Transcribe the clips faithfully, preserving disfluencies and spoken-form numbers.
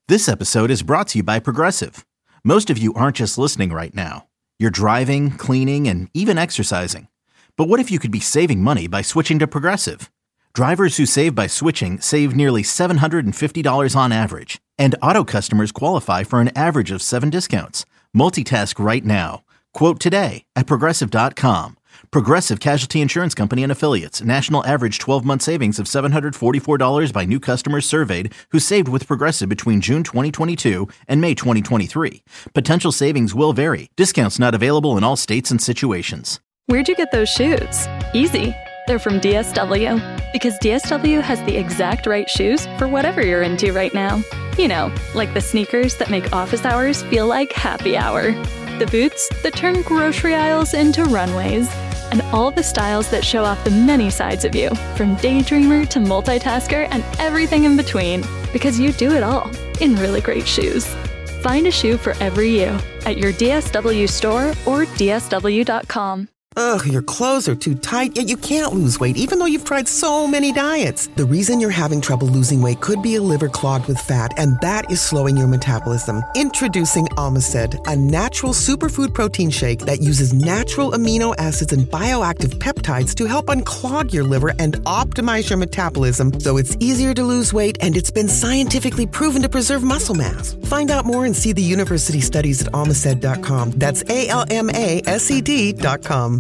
This episode is brought to you by Progressive. Most of you aren't just listening right now. You're driving, cleaning, and even exercising. But what if you could be saving money by switching to Progressive? Drivers who save by switching save nearly seven hundred fifty dollars on average. And auto customers qualify for an average of seven discounts. Multitask right now. Quote today at Progressive dot com. Progressive Casualty Insurance Company and Affiliates. National average twelve-month savings of seven hundred forty-four dollars by new customers surveyed who saved with Progressive between June twenty twenty-two and May twenty twenty-three. Potential savings will vary. Discounts not available in all states and situations. Where'd you get those shoes? Easy. They're from D S W. Because D S W has the exact right shoes for whatever you're into right now. You know, like the sneakers that make office hours feel like happy hour. The boots that turn grocery aisles into runways. And all the styles that show off the many sides of you, from daydreamer to multitasker and everything in between, because you do it all in really great shoes. Find a shoe for every you at your D S W store or D S W dot com. Ugh, your clothes are too tight, yet you can't lose weight even though you've tried so many diets. The reason you're having trouble losing weight could be a liver clogged with fat, and that is slowing your metabolism. Introducing Omicid, a natural superfood protein shake that uses natural amino acids and bioactive peptides to help unclog your liver and optimize your metabolism so it's easier to lose weight, and it's been scientifically proven to preserve muscle mass. Find out more and see the university studies at Omicid dot com. That's A L M A S E D dot com.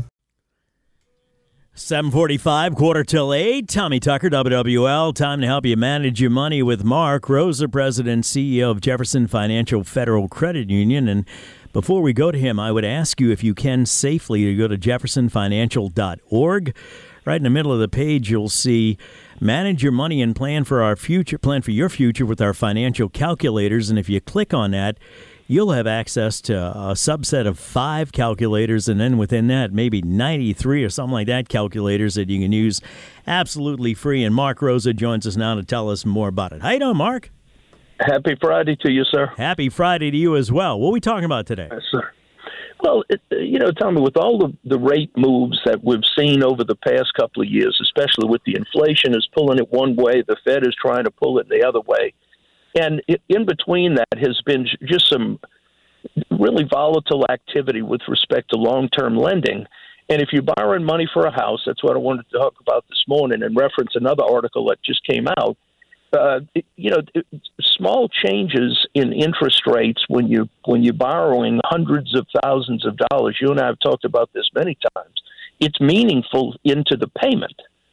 seven forty-five, quarter till eight. Tommy Tucker, W W L. Time to help you manage your money with Mark Rosa, President and C E O of Jefferson Financial Federal Credit Union. And before we go to him, I would ask you if you can safely to go to jefferson financial dot org. Right in the middle of the page, you'll see manage your money and plan for our future, plan for your future with our financial calculators. And if you click on that, you'll have access to a subset of five calculators, and then within that, maybe ninety-three or something like that calculators that you can use absolutely free. And Mark Rosa joins us now to tell us more about it. How you doing, Mark? Happy Friday to you, sir. Happy Friday to you as well. What are we talking about today? Yes, sir. Well, it, you know, Tommy, with all the, the rate moves that we've seen over the past couple of years, especially with the inflation is pulling it one way, the Fed is trying to pull it the other way. And in between that has been just some really volatile activity with respect to long-term lending. And if you're borrowing money for a house, that's what I wanted to talk about this morning and reference another article that just came out. Uh, you know, small changes in interest rates when you when you're borrowing hundreds of thousands of dollars. You and I have talked about this many times. It's meaningful into the payment.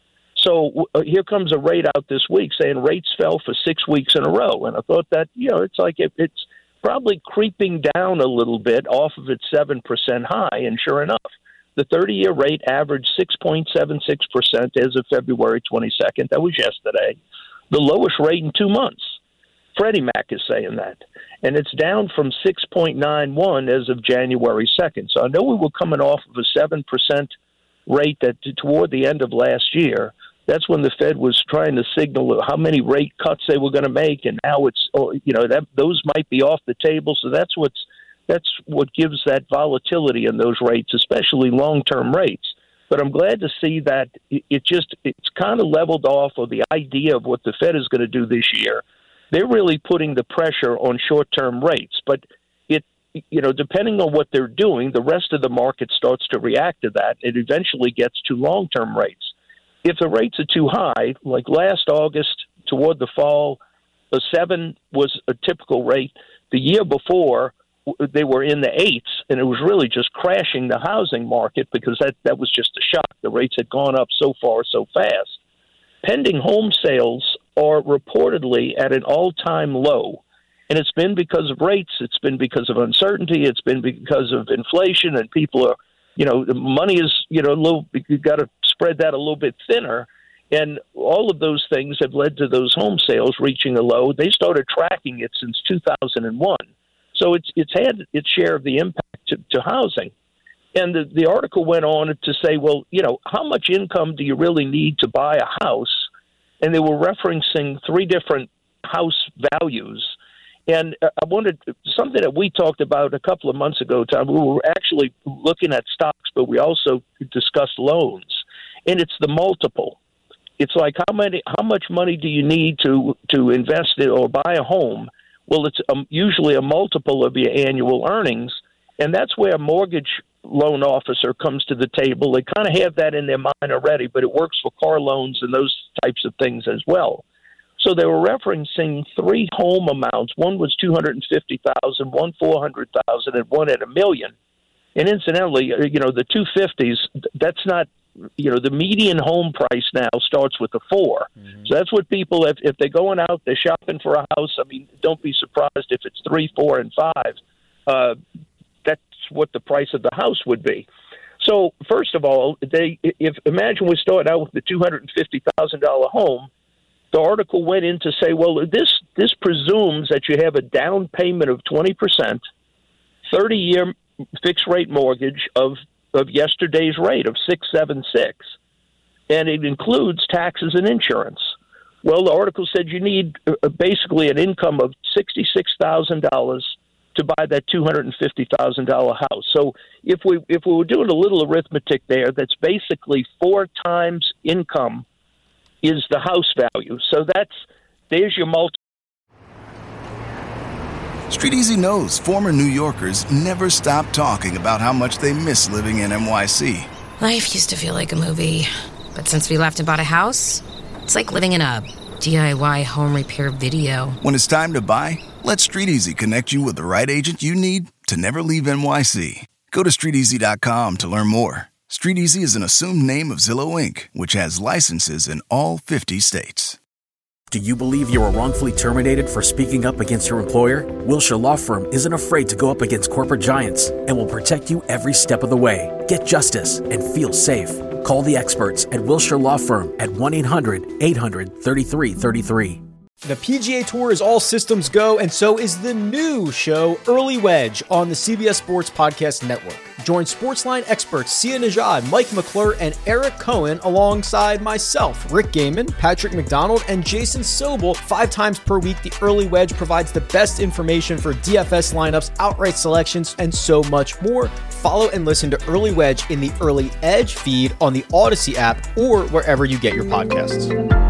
So uh, here comes a rate out this week saying rates fell for six weeks in a row. And I thought that, you know, it's like it, it's probably creeping down a little bit off of its seven percent high. And sure enough, the thirty-year rate averaged six point seven six percent as of February twenty-second. That was yesterday. The lowest rate in two months. Freddie Mac is saying that. And it's down from six point nine one as of January second. So I know we were coming off of a seven percent rate that toward the end of last year. That's when the Fed was trying to signal how many rate cuts they were going to make, and now it's, you know, that those might be off the table. So that's what's that's what gives that volatility in those rates, especially long-term rates. But I'm glad to see that it just it's kind of leveled off of the idea of what the Fed is going to do this year. They're really putting the pressure on short-term rates, but it, you know, depending on what they're doing, the rest of the market starts to react to that. It eventually gets to long-term rates. If the rates are too high, like last August toward the fall, a seven was a typical rate. The year before, they were in the eights, and it was really just crashing the housing market because that, that was just a shock. The rates had gone up so far so fast. Pending home sales are reportedly at an all-time low, and it's been because of rates. It's been because of uncertainty. It's been because of inflation, and people are, you know, the money is, you know, a little, you've got to spread that a little bit thinner. And all of those things have led to those home sales reaching a low. They started tracking it since two thousand one. So it's it's had its share of the impact to, to housing. And the, the article went on to say, well, you know, how much income do you really need to buy a house? And they were referencing three different house values. And I wanted something that we talked about a couple of months ago, Tom. We were actually looking at stocks, but we also discussed loans. And it's the multiple. It's like how many, how much money do you need to to invest in or buy a home Well, it's um, usually a multiple of your annual earnings, and that's where a mortgage loan officer comes to the table. They kind of have that in their mind already, but it works for car loans and those types of things as well. So they were referencing three home amounts. One was two hundred fifty thousand dollars, one four hundred thousand dollars, and one at a million. And incidentally, you know, the two fifties, that's not, you know, the median home price now starts with a four. Mm-hmm. So that's what people, if, if they're going out, they're shopping for a house, I mean, don't be surprised if it's three, four, and five. Uh, that's what the price of the house would be. So first of all, they if imagine we start out with the two hundred fifty thousand dollars home. The article went in to say, well, this this presumes that you have a down payment of twenty percent, thirty-year fixed-rate mortgage of, of yesterday's rate of six seven six, and it includes taxes and insurance. Well, the article said you need uh, basically an income of sixty-six thousand dollars to buy that two hundred fifty thousand dollars house. So if we if we were doing a little arithmetic there, that's basically four times income is the house value. So that's, there's your multiple. StreetEasy knows former New Yorkers never stop talking about how much they miss living in N Y C. Life used to feel like a movie, but since we left and bought a house, it's like living in a D I Y home repair video. When it's time to buy, let StreetEasy connect you with the right agent you need to never leave N Y C. Go to street easy dot com to learn more. StreetEasy is an assumed name of Zillow Incorporated, which has licenses in all fifty states. Do you believe you were wrongfully terminated for speaking up against your employer? Wilshire Law Firm isn't afraid to go up against corporate giants and will protect you every step of the way. Get justice and feel safe. Call the experts at Wilshire Law Firm at one eight hundred eight hundred thirty-three thirty-three. The P G A Tour is all systems go, and so is the new show, Early Wedge, on the C B S Sports Podcast Network. Join Sportsline experts Sia Nejad, Mike McClure, and Eric Cohen alongside myself, Rick Gaiman, Patrick McDonald, and Jason Sobel. Five times per week, the Early Wedge provides the best information for D F S lineups, outright selections, and so much more. Follow and listen to Early Wedge in the Early Edge feed on the Odyssey app or wherever you get your podcasts.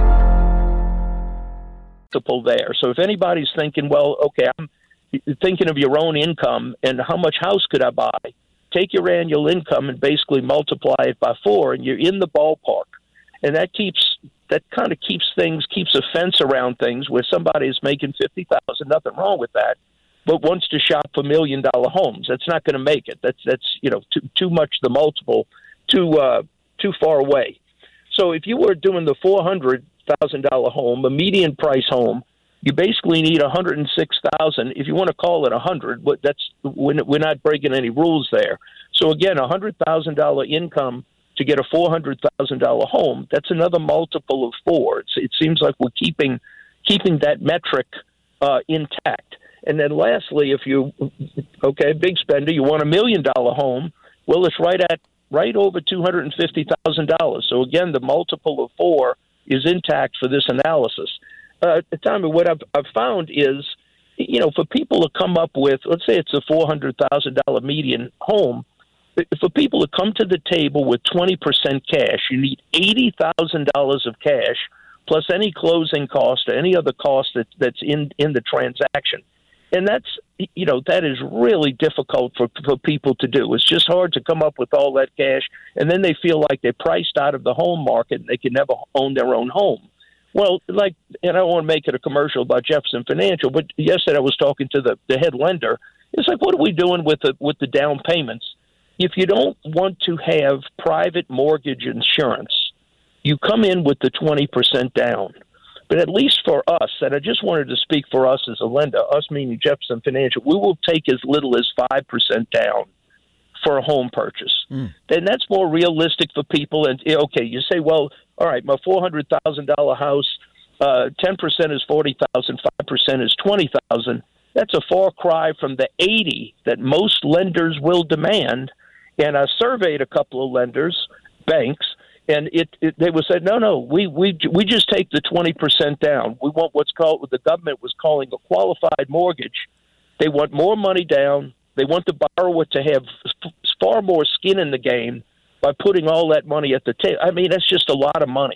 There. So if anybody's thinking, well, okay, I'm thinking of your own income and how much house could I buy? Take your annual income and basically multiply it by four, and you're in the ballpark. And that keeps that kind of keeps things keeps a fence around things where somebody is making fifty thousand, nothing wrong with that, but wants to shop for million dollar homes. That's not going to make it. That's that's you know too too much the multiple, too uh, too far away. So if you were doing the four hundred thousand dollar home, a median price home, you basically need one hundred six thousand. If you want to call it a hundred, but that's we're not breaking any rules there. So again, a hundred thousand dollar income to get a four hundred thousand dollar home. That's another multiple of four. It's, it seems like we're keeping keeping that metric uh, intact. And then lastly, if you okay, big spender, you want a million dollar home. Well, it's right at right over two hundred fifty thousand dollars. So again, the multiple of four is intact for this analysis. Uh, Tommy, what I've, I've found is, you know, for people to come up with, let's say it's a four hundred thousand dollars median home, for people to come to the table with twenty percent cash, you need eighty thousand dollars of cash plus any closing cost or any other cost that, that's in, in the transaction. And that's, you know, that is really difficult for, for people to do. It's just hard to come up with all that cash, and then they feel like they're priced out of the home market and they can never own their own home. Well, like, and I don't want to make it a commercial about Jefferson Financial, but yesterday I was talking to the, the head lender. It's like, what are we doing with the, with the down payments? If you don't want to have private mortgage insurance, you come in with the twenty percent down. But at least for us, and I just wanted to speak for us as a lender, us meaning Jefferson Financial, we will take as little as five percent down for a home purchase. Mm. Then that's more realistic for people. And, okay, you say, well, all right, my four hundred thousand dollars house, uh, ten percent is forty thousand dollars, five percent is twenty thousand dollars. That's a far cry from the eighty that most lenders will demand. And I surveyed a couple of lenders, banks, and it, it they would say, no, no, we we we just take the twenty percent down. We want what's called, what the government was calling a qualified mortgage. They want more money down. They want the borrower to have far more skin in the game by putting all that money at the table. I mean, that's just a lot of money.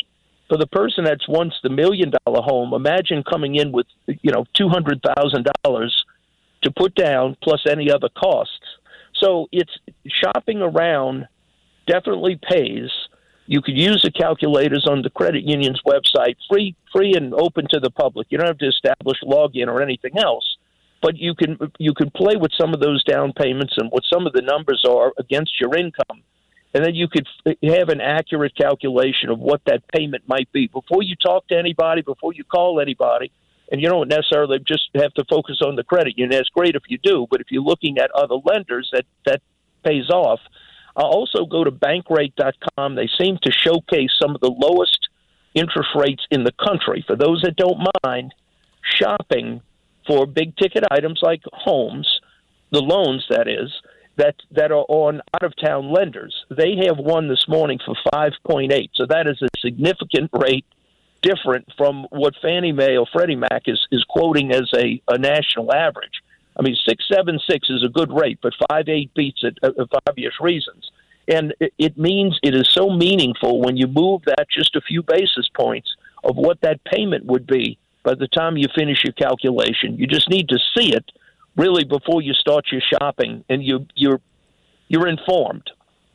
for the person that's once the million-dollar home, imagine coming in with, you know, two hundred thousand dollars to put down plus any other costs. So it's shopping around definitely pays. You could use the calculators on the credit union's website, free, free and open to the public. You don't have to establish login or anything else, but you can you can play with some of those down payments and what some of the numbers are against your income, and then you could have an accurate calculation of what that payment might be before you talk to anybody, before you call anybody. And you don't necessarily just have to focus on the credit union. That's great if you do, but if you're looking at other lenders, that that pays off. I'll also go to bankrate dot com. They seem to showcase some of the lowest interest rates in the country. For those that don't mind shopping for big-ticket items like homes, the loans, that is, that, that are on out-of-town lenders. They have one this morning for five point eight, so that is a significant rate different from what Fannie Mae or Freddie Mac is, is quoting as a, a national average. I mean, six seven six is a good rate, but five eight beats it uh, for obvious reasons. And it, it means it is so meaningful when you move that just a few basis points of what that payment would be by the time you finish your calculation. You just need to see it really before you start your shopping, and you, you're you're informed.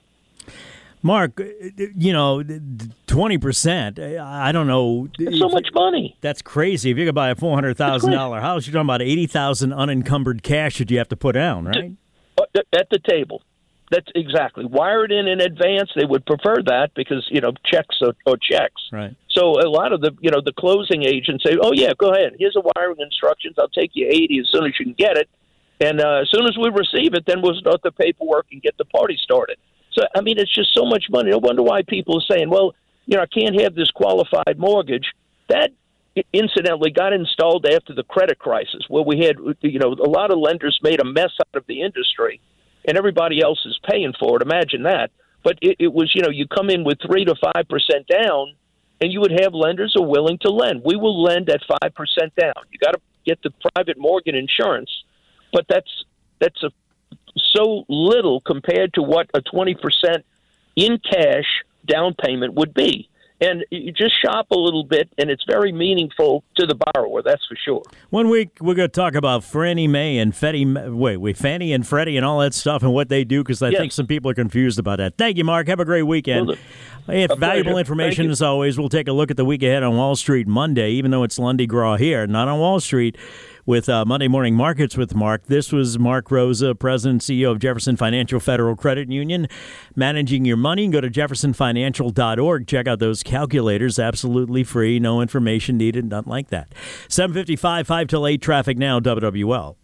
Mark, you know, twenty percent, I don't know. That's so much money. That's crazy. If you could buy a four hundred thousand dollars house, you're talking about eighty thousand dollars unencumbered cash that you have to put down, right? At the table. That's exactly. Wire it in in advance. They would prefer that because, you know, checks are, are checks. Right. So a lot of the, you know, the closing agents say, oh, yeah, go ahead. Here's the wiring instructions. I'll take you eighty as soon as you can get it. And uh, as soon as we receive it, then we'll start the paperwork and get the party started. So, I mean, it's just so much money. No wonder why people are saying, well, you know, I can't have this qualified mortgage. That, incidentally, got installed after the credit crisis, where we had, you know, a lot of lenders made a mess out of the industry, and everybody else is paying for it. Imagine that. But it, it was, you know, you come in with three to five percent down, and you would have lenders who are willing to lend. We will lend at five percent down. You got to get the private mortgage insurance, but that's that's a so little compared to what a twenty percent in cash down payment would be. And you just shop a little bit, and it's very meaningful to the borrower, that's for sure. One week, we're going to talk about Fannie Mae and Freddie, wait, wait, Fannie and Freddie and all that stuff and what they do, because I yes. think some people are confused about that. Thank you, Mark. Have a great weekend. Well, it's valuable information, as always. We'll take a look at the week ahead on Wall Street Monday, even though it's Lundi Gras here, not on Wall Street, with uh, Monday Morning Markets with Mark. This was Mark Rosa, President and C E O of Jefferson Financial Federal Credit Union. Managing your money, go to jefferson financial dot org. Check out those calculators, absolutely free, no information needed, nothing like that. seven fifty-five, five till eight, traffic now, W W L.